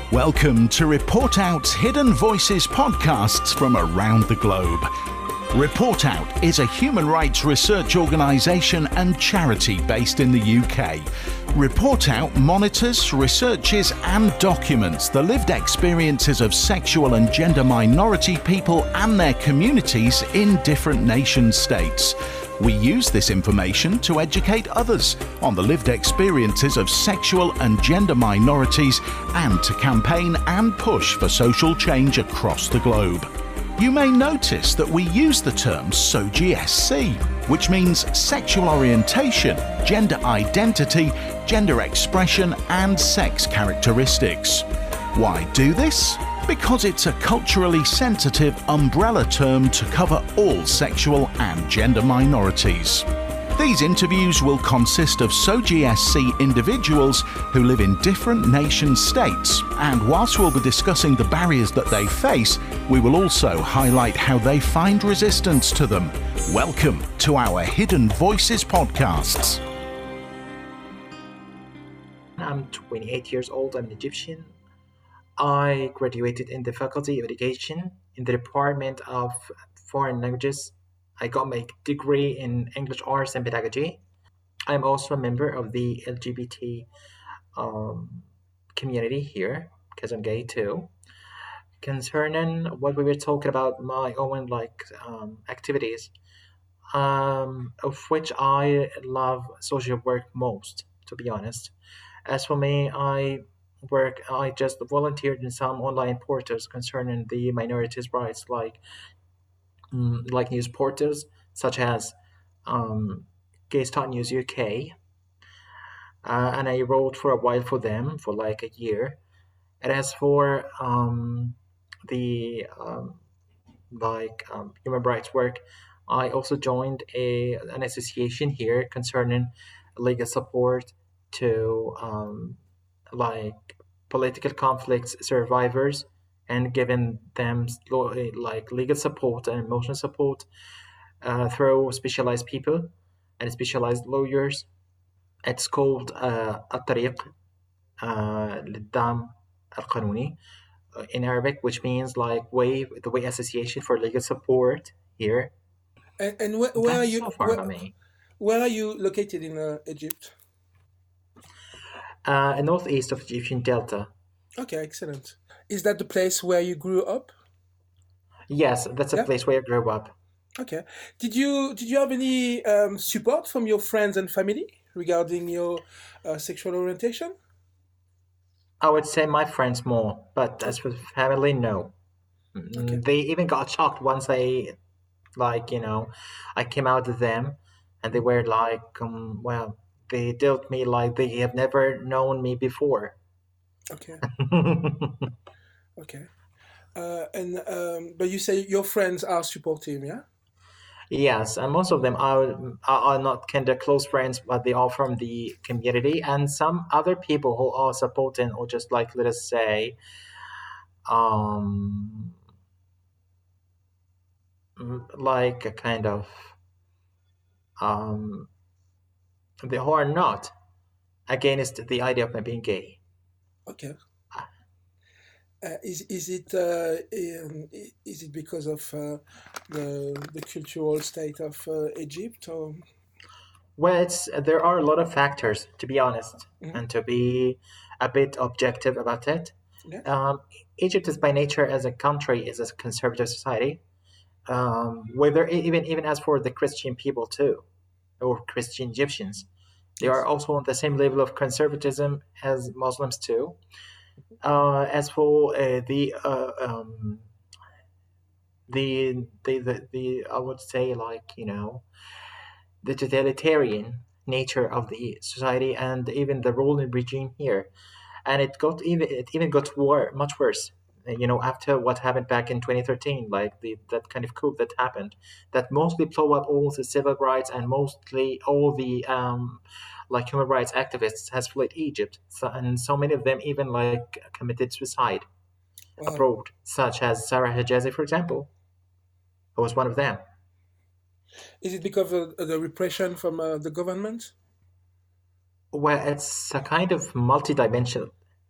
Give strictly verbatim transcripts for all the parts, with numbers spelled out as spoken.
Welcome to Report Out's Hidden Voices podcasts from around the globe. Report Out is a human rights research organisation and charity based in the U K. Report Out monitors, researches and documents the lived experiences of sexual and gender minority people and their communities in different nation states. We use this information to educate others on the lived experiences of sexual and gender minorities and to campaign and push for social change across the globe. You may notice that we use the term S O G I E S C, which means sexual orientation, gender identity, gender expression and sex characteristics. Why do this? Because it's a culturally sensitive umbrella term to cover all sexual and gender minorities. These interviews will consist of S O G I E S C individuals who live in different nation states, and whilst we'll be discussing the barriers that they face, we will also highlight how they find resistance to them. Welcome to our Hidden Voices podcasts. I'm twenty-eight years old. I'm an Egyptian. I graduated in the Faculty of Education in the Department of Foreign Languages. I got my degree in English Arts and Pedagogy. I'm also a member of the L G B T um, community here because I'm gay too. Concerning what we were talking about, my own like um, activities, um, of which I love social work most, to be honest. As for me, I work. I just volunteered in some online portals concerning the minorities' rights, like mm, like news portals such as um, Gays.News U K, uh, and I wrote for a while for them for like a year. And as for um, the um, like um, human rights work, I also joined a an association here concerning legal support to um, like political conflicts survivors and giving them lo- like legal support and emotional support uh, through specialized people and specialized lawyers. It's called uh, الطريق uh, للدعم القانوني uh, in Arabic, which means like way the way association for legal support here. And, and where, where are That's you? so far Where, about me. where are you located in uh, Egypt? Uh, in northeast of Egyptian Delta. Okay, excellent. Is that the place where you grew up? Yes, that's a Yeah. place where I grew up. Okay. Did you did you have any um, support from your friends and family regarding your uh, sexual orientation? I would say my friends more, but as for family, no. Mm, Okay. They even got shocked once I, like, you know, I came out to them, and they were like, um, well, they dealt me like they have never known me before. Okay. Okay. Uh, and um, but you say your friends are supportive, yeah? Yes, and most of them are are are not kind of close friends, but they are from the community, and some other people who are supporting, or just like let us say, um, mm, like a kind of um, they who are not against the idea of me being gay. Okay. Uh, is is it uh, um, i- is it because of uh, the the cultural state of uh, Egypt or? Well, it's there are a lot of factors, to be honest, Mhm. and to be a bit objective about it. Yeah. Um, Egypt is by nature as a country is a conservative society. Um, whether e- even even as for the Christian people too, or Christian Egyptians, they are Yes. also on the same level of conservatism as Muslims too. Uh, as for uh, the uh, um, the, the the the I would say like you know the totalitarian nature of the society and even the ruling regime here, and it got even it even got wor- much worse. uh, You know, after what happened back in twenty thirteen, like the that kind of coup that happened, that mostly blew up all the civil rights and mostly all the um, like human rights activists has fled Egypt, so, and so many of them even like committed suicide Wow. abroad, such as Sarah Hijazi, for example, who was one of them. Is it because of the repression from uh, the government? Well, it's a kind of multi-dimensional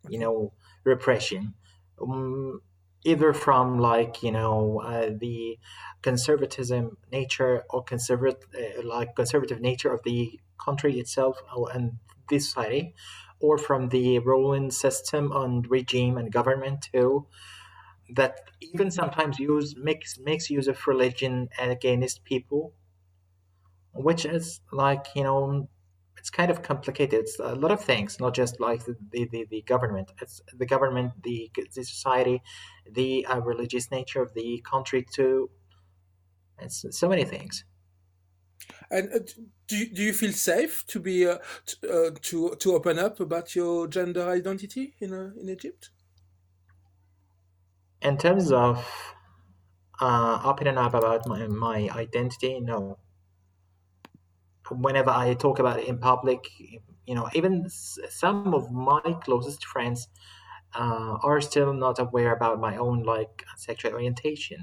you Okay. know, repression, um, either from like you know uh, the conservatism nature or conservative uh, like conservative nature of the country itself or, and this society, or from the ruling system and regime and government too, that even sometimes use makes makes use of religion against people, which is like you know it's kind of complicated. It's a lot of things, not just like the the, the, the government. It's the government, the the society, the uh, religious nature of the country too. It's so many things. And uh, do you, do you feel safe to be uh, t- uh, to to open up about your gender identity in uh, in Egypt? In terms of uh, opening up about my, my identity, no. Whenever I talk about it in public, you know, even s- some of my closest friends uh, are still not aware about my own like sexual orientation.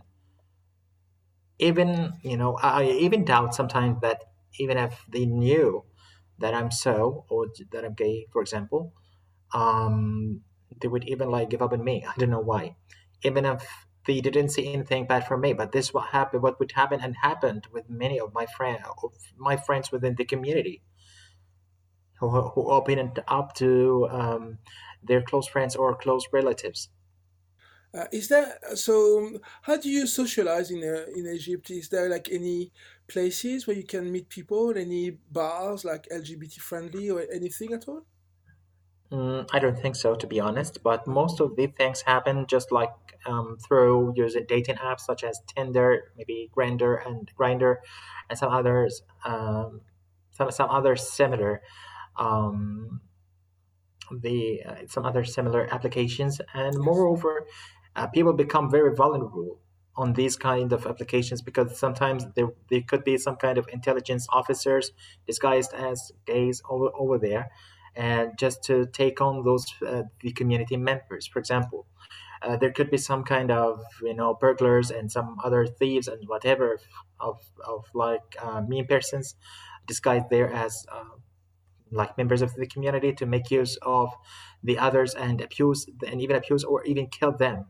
Even you know, I I even doubt sometimes that even if they knew that I'm so or that I'm gay, for example, um, they would even like give up on me. I don't know why. Even if they didn't see anything bad for me, but this what happened. What would happen and happened with many of my friend, of my friends within the community who who opened up to um, their close friends or close relatives. Uh, is there so? um, How do you socialize in uh, in Egypt? Is there like any places where you can meet people? Any bars like L G B T friendly or anything at all? Mm, I don't think so, to be honest. But most of the things happen just like um, through using dating apps such as Tinder, maybe Grinder and Grinder, and some others, um, some some other similar, um, the uh, some other similar applications. And Yes. moreover, uh, people become very vulnerable on these kind of applications because sometimes there, there could be some kind of intelligence officers disguised as gays over, over there, and just to take on those uh, the community members. For example, uh, there could be some kind of you know burglars and some other thieves and whatever of of like uh, mean persons disguised there as uh, like members of the community to make use of the others and abuse and even abuse or even kill them.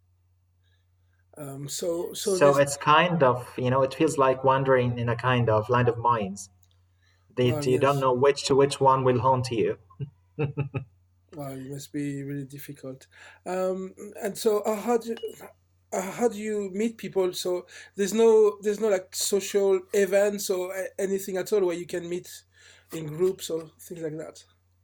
Um, so so So there's it's kind of, you know, it feels like wandering in a kind of land of mines. They, well, you don't yes. know which to which one will haunt you. Wow, it must be really difficult. Um, and so, uh, how do uh, how do you meet people? So there's no there's no like social events or a- anything at all where you can meet in groups or things like that.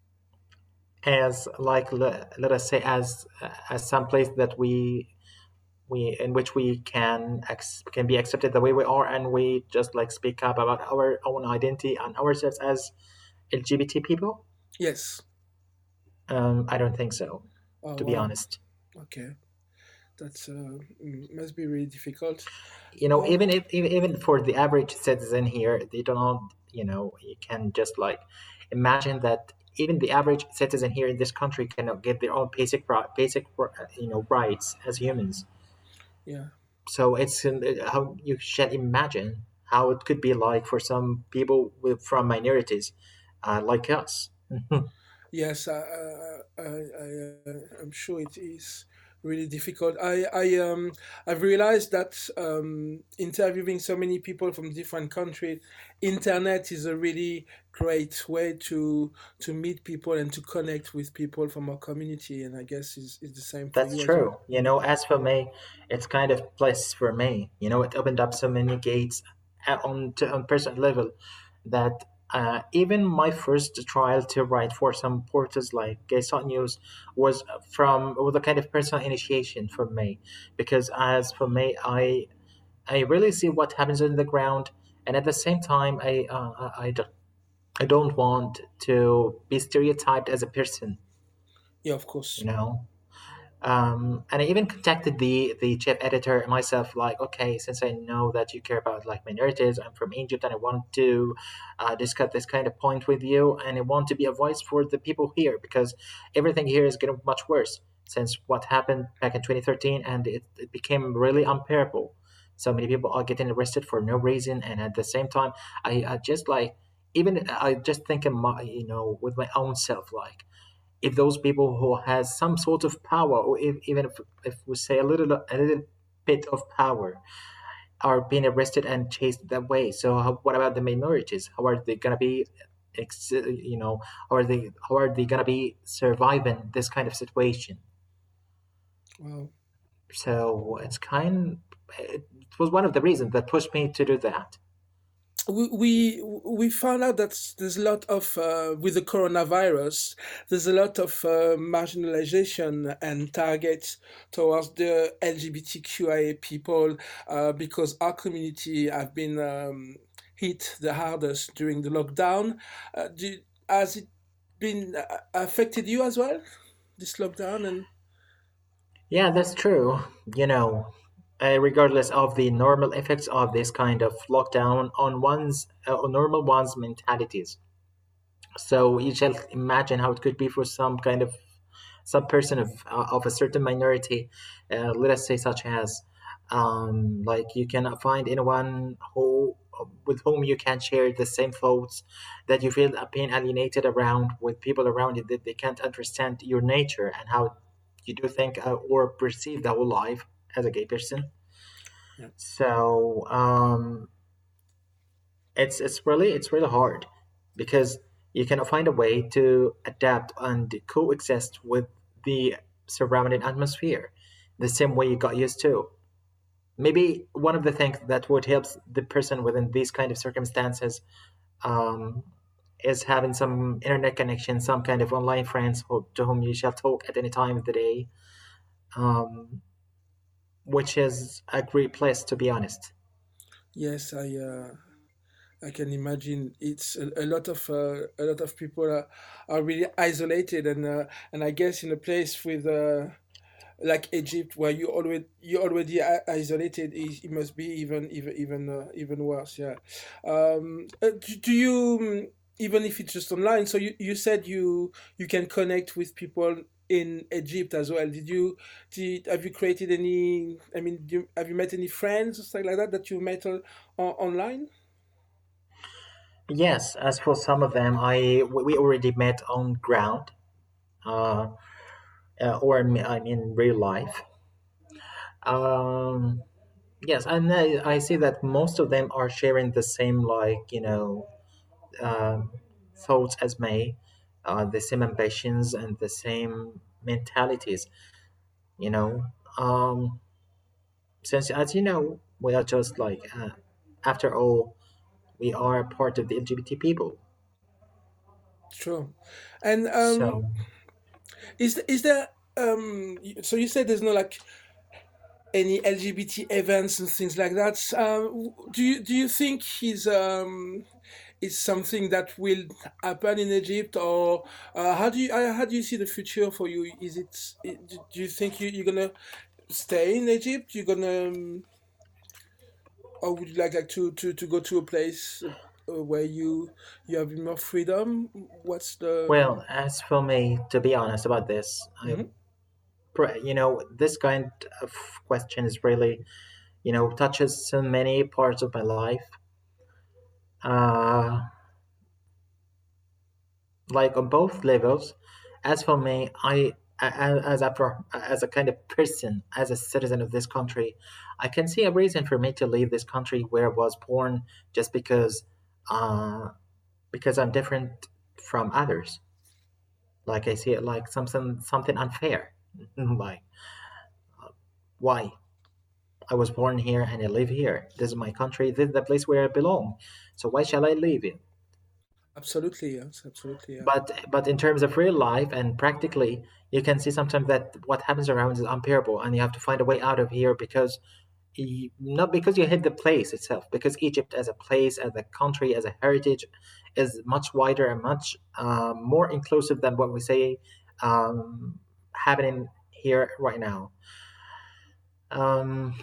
As like le, let us say as as some place that we we in which we can ex, can be accepted the way we are, and we just like speak up about our own identity and ourselves as L G B T people. Yes. Um, I don't think so, Oh to be wow. honest. Okay. That's uh, mm, must be really difficult. You know, Uh, even if even even for the average citizen here, they don't, you know, you can just like imagine that even the average citizen here in this country cannot get their own basic ri- basic uh, you know rights as humans. yeah. So it's um, uh, how you shall imagine how it could be like for some people with from minorities uh, like us. Yes, I, I, I, I, uh, I'm sure it is really difficult. I, I, um, I've realized that um, interviewing so many people from different countries, internet is a really great way to to meet people and to connect with people from our community. And I guess is is the same for That's you as well. true. You know, as for me, it's kind of bliss for me. You know, it opened up so many gates uh, on to, on personal level that uh, even my first trial to write for some portals like Gay Sot News was from was a kind of personal initiation for me, because as for me, I I really see what happens on the ground, and at the same time, I uh, I, I don't I don't want to be stereotyped as a person. Yeah, of course. You know, um, and I even contacted the the chief editor myself. Like, okay, since I know that you care about like minorities, I'm from Egypt, and I want to uh, discuss this kind of point with you, and I want to be a voice for the people here because everything here is getting much worse since what happened back in twenty thirteen, and it, it became really unbearable. So many people are getting arrested for no reason, and at the same time, I, I just like even I just think in my you know with my own self like. if those people who has some sort of power, or if, even if, if we say a little a little bit of power, are being arrested and chased that way. So how, what about the minorities? How are they gonna be, ex- you know, how are they how are they gonna be surviving this kind of situation? Wow. So it's kind. It was one of the reasons that pushed me to do that. we we we found out that there's a lot of uh, with the coronavirus, there's a lot of uh, marginalization and targets towards the L G B T Q I A people, uh, because our community have been um, hit the hardest during the lockdown. Uh, do, has it been uh, affected you as well, this lockdown? And Yeah, that's true. You know, uh, regardless of the normal effects of this kind of lockdown on one's uh, on normal one's mentalities. So you shall imagine how it could be for some kind of some person of uh, of a certain minority, uh, let us say such as, um, like you cannot find anyone who with whom you can share the same thoughts, that you feel being alienated around with people around you, that they can't understand your nature and how you do think uh, or perceive the whole life as a gay person. yeah, So um, it's it's really it's really hard because you cannot find a way to adapt and coexist with the surrounding atmosphere the same way you got used to. Maybe one of the things that would help the person within these kind of circumstances, um, is having some internet connection, some kind of online friends who, to whom you shall talk at any time of the day, um, which is a great place to be honest. yes, I uh, I can imagine it's a, a lot of uh, a lot of people are, are really isolated, and uh, and I guess in a place with uh, like Egypt where you already you already i- isolated, it, it must be even even even uh, even worse. Yeah. Um, uh, do, do you mm, even if it's just online? So you, you said you you can connect with people in Egypt as well. Did you did have you created any? I mean, do you, have you met any friends or something like that that you met on, on, online? Yes, as for some of them, I we we already met on ground, uh, uh, or I mean I mean real life. Um, yes, and I, I see that most of them are sharing the same, like, you know, um, thoughts as me, uh, the same ambitions and the same mentalities. You know, um, since as you know, we are just like, uh, after all, we are part of the L G B T people. Sure. And um, So is th- is there um? y- So you said there's no like any L G B T events and things like that. Um, w- do you do you think is um is something that will happen in Egypt, or uh, how do you uh, how do you see the future for you? Is it i- do do you think you, you're gonna stay in Egypt? You're gonna um, or would you like like to to to go to a place uh, where you you have more freedom? What's the well, as for me, to be honest about this, I, Mhm. pr- you know, this kind of question is really, you know, touches so many parts of my life. Uh, like on both levels. As for me, I a- as a pro- as a kind of person, as a citizen of this country, I can see a reason for me to leave this country where I was born, just because uh because I'm different from others. Like I see it like something something unfair. Like, why? I was born here and I live here. This is my country. This is the place where I belong. So why shall I leave it? Absolutely, yes, absolutely, yeah. but but in terms of real life and practically, you can see sometimes that what happens around is unbearable and you have to find a way out of here, because you, not because you hate the place itself, because Egypt as a place, as a country, as a heritage, is much wider and much uh, more inclusive than what we say, um, happening here right now. um,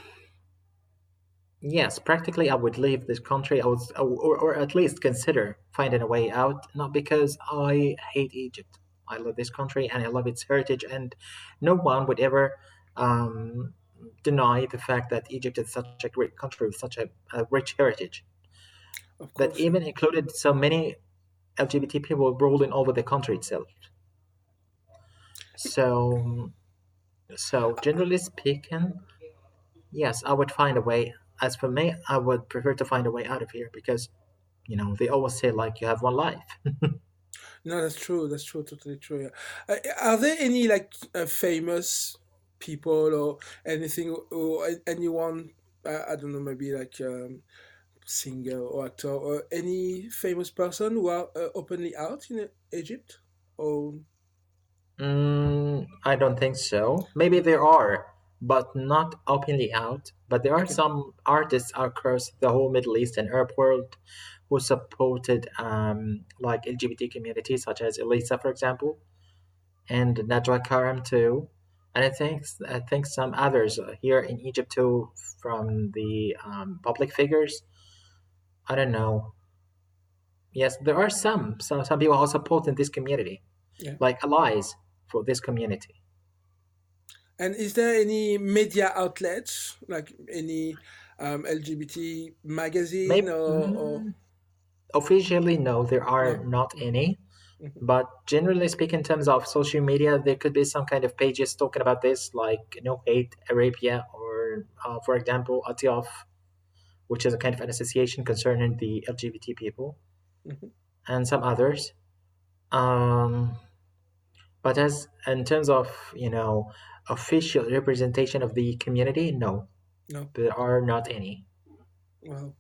Yes, practically, I would leave this country. I would, or, or at least consider finding a way out. Not because I hate Egypt. I love this country and I love its heritage, and no one would ever um, deny the fact that Egypt is such a great country with such a, a rich heritage. Of That course, yeah. even included so many L G B T people ruling over the country itself. So, so generally speaking, yes, I would find a way. As for me, I would prefer to find a way out of here because you know they always say like you have one life. No, that's true. That's true. Totally true. Yeah. Uh, are there any like uh, famous people or anything or a- anyone? Uh, I don't know. Maybe like um, singer or actor or any famous person who are uh, openly out in Egypt? Or Mm, I don't think so. Maybe there are, but not openly out. But there are okay, some artists across the whole Middle East and Arab world who supported um, like L G B T communities, such as Elisa, for example, and Najwa Karam too. And I think I think some others here in Egypt too, from the um, public figures. I don't know. Yes, there are some some some people who support in this community, yeah. like allies for this community. And is there any media outlets like any um, L G B T magazine Maybe or, or mm, officially, no, there are no? not any. Hmm. But generally speaking, in terms of social media, there could be some kind of pages talking about this, like No Hate Arabia, or uh, for example, Atiaf, which is a kind of an association concerning the L G B T people, Hmm. and some others. Um, but as in terms of you know official representation of the community, no, No. there are not any. Wow.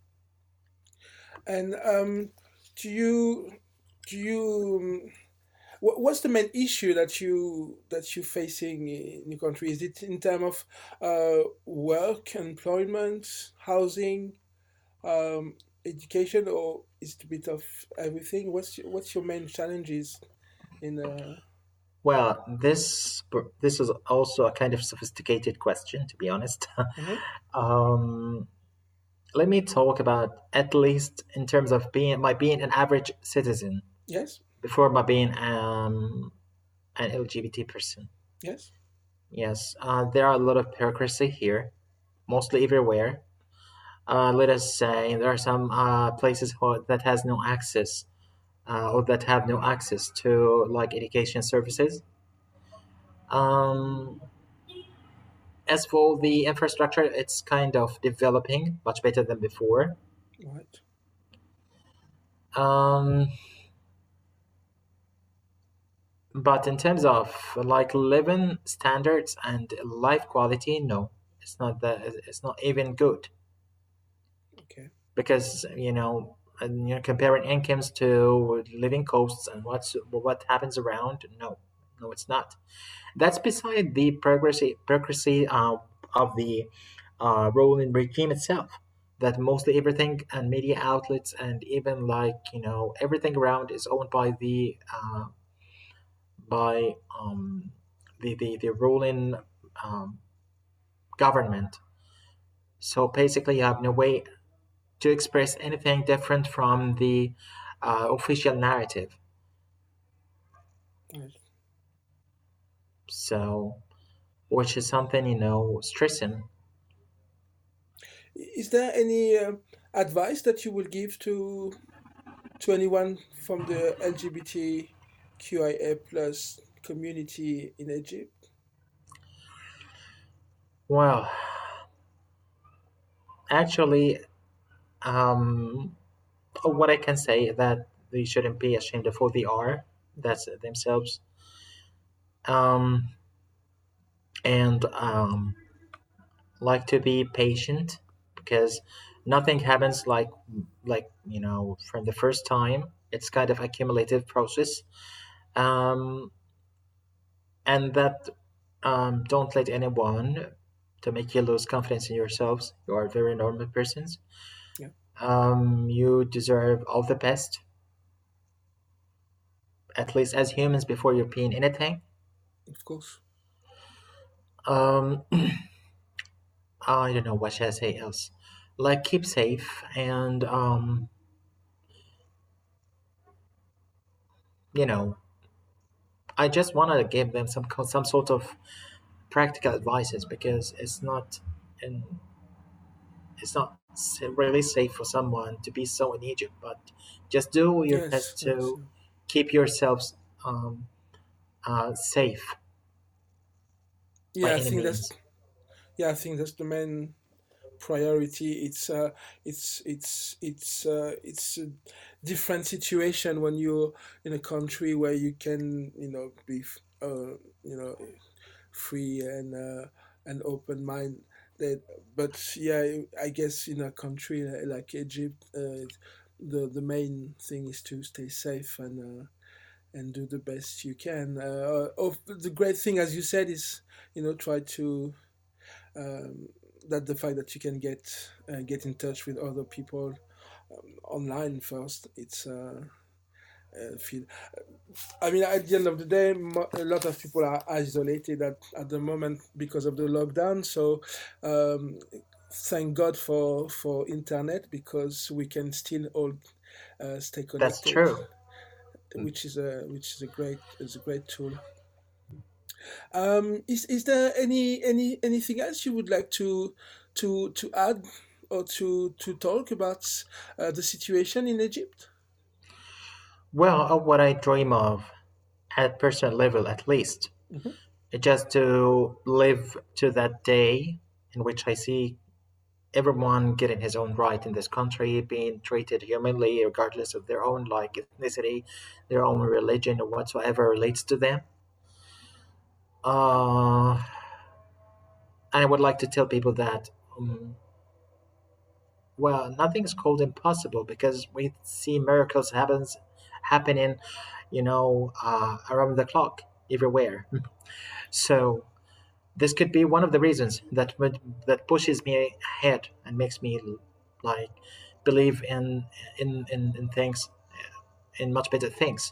And um, do you do you um, what, what's the main issue that you that you facing in your country? Is it in terms of uh, work, employment, housing, um, education, or is it a bit of everything? What's your, what's your main challenges in? Uh, Well, this this is also a kind of sophisticated question, to be honest. mhm. um, Let me talk about at least in terms of being my being an average citizen Yes, before my being um, an L G B T person. yes, Yes, uh, there are a lot of bureaucracy here, mostly everywhere. Uh, let us say there are some uh, places who- that has no access uh, or that have no access to like education services. Um, as for the infrastructure, it's kind of developing much better than before. right. Um, but in terms of like living standards and life quality, no, it's not that. It's not even good Okay. because you know, and, you know, comparing incomes to living costs and what's what happens around. No, no, it's not. That's beside the progressy bureaucracy uh, of the uh, ruling regime itself. That mostly everything and media outlets and even like you know everything around is owned by the uh, by um, the, the the ruling um, government. So basically, you have no way to express anything different from the uh, official narrative. Right. So, which is something you know stressing. Is there any um advice that you will give to to anyone from the L G B T Q I A plus community in Egypt? Well, actually, um, what I can say that they shouldn't be ashamed of who they are. That's themselves. Um, and um, like to be patient because nothing happens like like you know from the first time. It's kind of accumulative process. Um, and that um, don't let anyone to make you lose confidence in yourselves. You are very normal persons. Yeah, Um, you deserve all the best, at least as humans, before you're being anything. of course. Um, I don't know what should I say else. Like keep safe and um, you know, I just want to give them some co- some sort of practical advices because it's not in it's not s- really safe for someone to be so in Egypt. But just do your Yes, best yes. to keep yourselves um, uh, safe. by Yeah, I any think that's means. yeah, I think that's the main priority. It's uh, it's it's it's uh, it's a different situation when you're in a country where you can, you know, be f- uh, you know, free and uh, and open mind. That, but yeah, I guess in a country li- like Egypt, uh, the the main thing is to stay safe and uh, and do the best you can. Uh, of the great thing, as you said, is, you know, try to um, that the fact that you can get uh, get in touch with other people um, online first. It's uh, uh, feel. I mean, at the end of the day, mo- a lot of people are isolated at, at the moment because of the lockdown. So, um, thank God for for internet, because we can still all uh, stay That's connected, true. which is a which is a great is a great tool. Um, is is there any any anything else you would like to to to add or to to talk about uh, the situation in Egypt? Well, uh, what I dream of, at personal level at least, Hmm. is just to live to that day in which I see everyone getting his own right in this country, being treated humanly, regardless of their own like ethnicity, their own religion, or whatsoever relates to them. Uh, I would like to tell people that, um, well, nothing is called impossible because we see miracles happens happening, you know, uh, around the clock everywhere. So this could be one of the reasons that would, that pushes me ahead and makes me like believe in in in, in things, in much better things.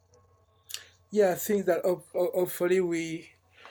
Yeah, I think that ho- ho- hopefully we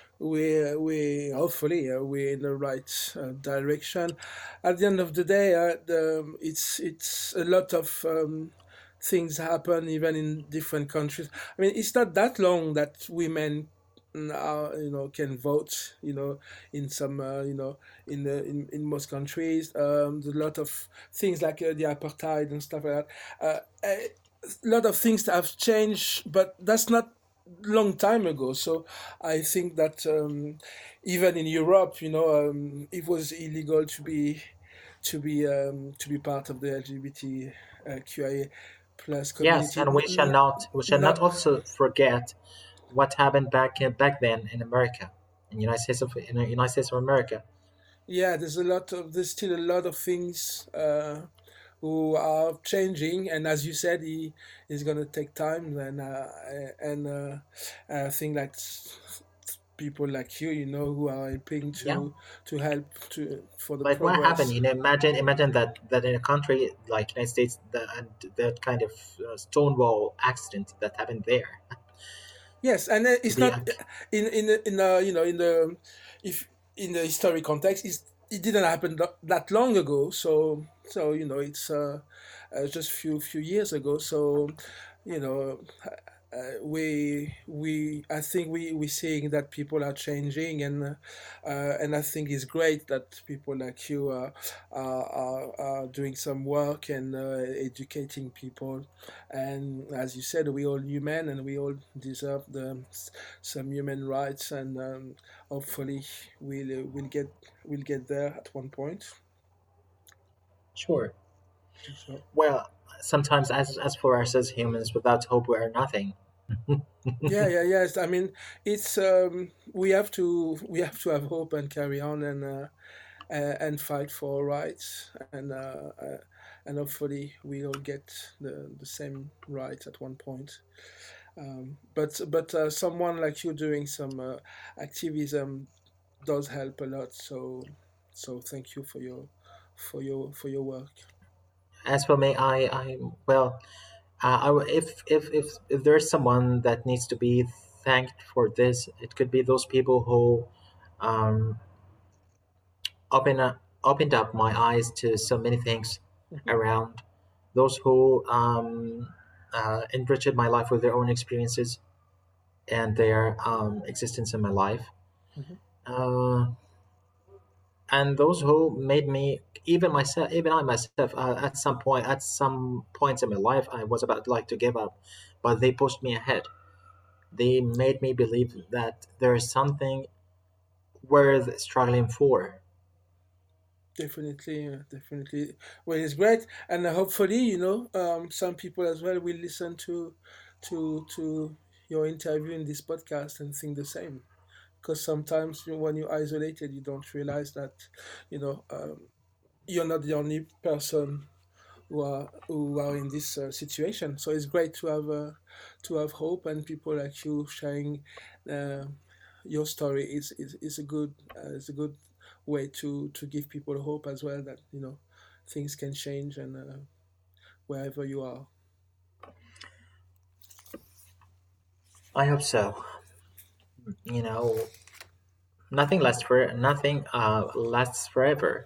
we we hopefully uh, we're in the right uh, direction. At the end of the day, uh, the, it's it's a lot of um, things happen even in different countries. I mean, it's not that long that women now, you know, can vote. You know, in some uh, you know, in the in, in most countries, um, there's a lot of things like uh, the apartheid and stuff like that. Uh, a lot of things have changed, but that's not long time ago. So I think that um, even in Europe, you know, um, it was illegal to be to be um, to be part of the L G B T Q I A plus Yes, community. and N- we shall n- not we shall not not also forget what happened back back then in America, in United States of in the United States of America. Yeah, there's a lot of there's still a lot of things uh, who are changing, and as you said, he is gonna take time, and uh, and uh, I think like s- people like you, you know, who are helping Yeah, to to help to for the like what happened? progress. You know, imagine imagine that that in a country like United States, that and that kind of uh, Stonewall accident that happened there. Yes, and uh, To it's be not uh, in in the- in uh, you know, in the if in the historic context, it's, it didn't happen tha- that long ago. So so you know, it's uh, uh, just few few years ago. So you know, uh, we we I think we we seeing that people are changing, and uh, uh, and I think it's great that people like you are are, are, are doing some work and uh, educating people. And as you said, we all human, and we all deserve the some human rights, and um, hopefully we'll uh, we'll get we'll get there at one point. sure. So Well, sometimes as as for us as humans, without hope we are nothing. yeah, yeah, yes. I mean, it's um, we have to we have to have hope and carry on, and uh, uh, and fight for our rights, and uh, uh, and hopefully we'll get the the same rights at one point. Um, but but uh, someone like you doing some uh, activism does help a lot. So so thank you for your for your for your work. As for me, I I well, uh, I w if if if if there's someone that needs to be thanked for this, it could be those people who um open up opened up my eyes to so many things Mhm, around. Those who um uh, enriched my life with their own experiences and their um, existence in my life. mhm. Uh, and those who made me, even myself, even I myself, uh, at some point, at some points in my life, I was about like to give up, but they pushed me ahead. They made me believe that there is something worth struggling for. Definitely, yeah, definitely. Well, it's great, and uh, hopefully, you know, um, some people as well will listen to, to, to your interview in this podcast and think the same. Because sometimes you, when you're isolated, you don't realize that, you know, um, you're not the only person who are who are in this uh, situation. So it's great to have uh, to have hope, and people like you sharing uh, your story is is, is a good uh, is a good way to to give people hope as well, that you know things can change, and uh, wherever you are. I hope so. You know, nothing lasts for nothing uh lasts forever.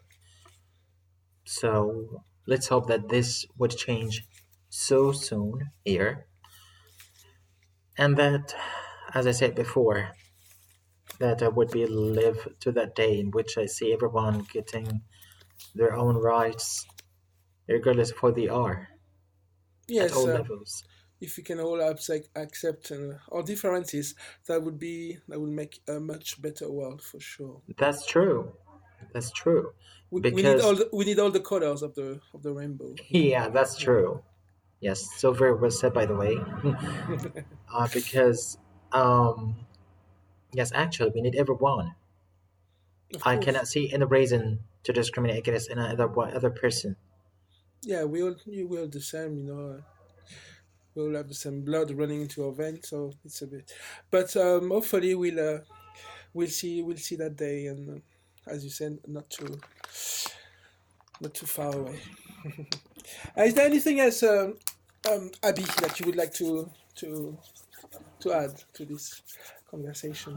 So let's hope that this would change so soon here, and that, as I said before, that I would be live to that day in which I see everyone getting their own rights, regardless of who they are, at Yes, all uh, levels. if we can all accept accept uh, our differences, that would be that would make a much better world for sure. That's true. That's true. We, we need all Because, the, we need all the colors of the of the rainbow. yeah, that's true. Yes, so very well said, by the way. uh, because, um, yes, actually, we need everyone. Of I course. cannot see any reason to discriminate against another one- other person. Yeah, we all you will the same, you know. uh, We all have the same blood running into our veins, so it's a bit. But um, hopefully we'll uh, we'll see we'll see that day, and uh, as you said, not too not too far away. Uh, is there anything else, um, um, Abby, that you would like to to to add to this conversation?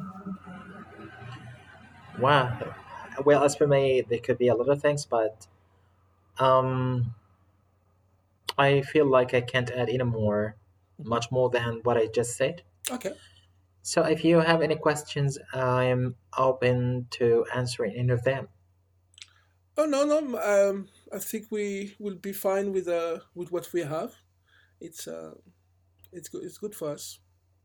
Wow. Well, as for me, there could be a lot of things, but um, I feel like I can't add any more, Mhm. much more than what I just said. Okay. So if you have any questions, I'm open to answering any of them. Oh no, no. Um, I think we will be fine with uh with what we have. It's uh it's good. It's good for us.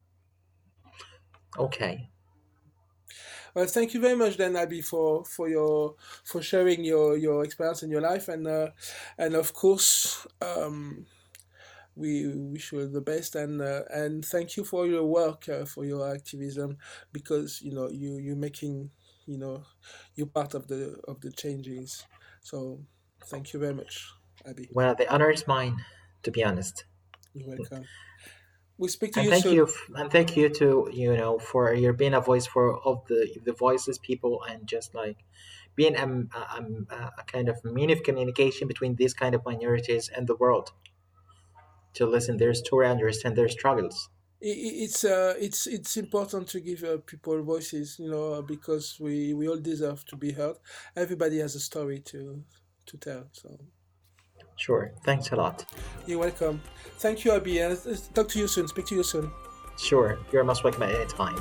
Okay. Well, thank you very much, then, Abby, for for your for sharing your your experience in your life, and uh, and of course, um, we wish you the best, and uh, and thank you for your work, uh, for your activism, because you know you you're making, you know you're part of the of the changes. So thank you very much, Abby. Well, the honor is mine, to be honest. You're welcome. We'll speak to And you thank soon. you, f- and thank you to you know for your being a voice for of the the voiceless people, and just like being um, a, um, a, a kind of mean of communication between these kind of minorities and the world to listen their story, understand their struggles. I- i- It's uh, it's it's important to give uh, people voices, you know, because we we all deserve to be heard. Everybody has a story to to tell. So Sure. Thanks a lot. you're welcome. Thank you, Abby. Uh, talk to you soon. Speak to you soon. Sure. You're most welcome at any time.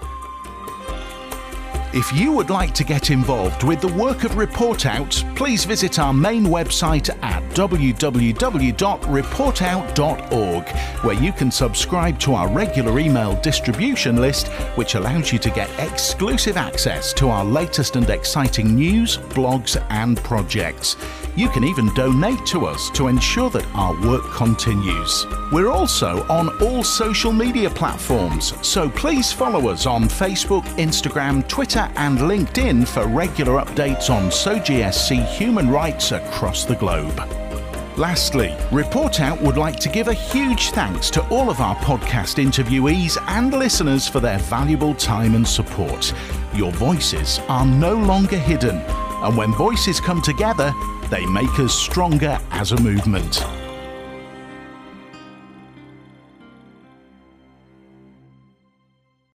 If you would like to get involved with the work of Report Out, please visit our main website at w w w dot report out dot org, where you can subscribe to our regular email distribution list, which allows you to get exclusive access to our latest and exciting news, blogs and projects. You can even donate to us to ensure that our work continues. We're also on all social media platforms, so please follow us on Facebook, Instagram, Twitter and LinkedIn for regular updates on S O G S C human rights across the globe. Lastly, Report Out would like to give a huge thanks to all of our podcast interviewees and listeners for their valuable time and support. Your voices are no longer hidden, and when voices come together, they make us stronger as a movement.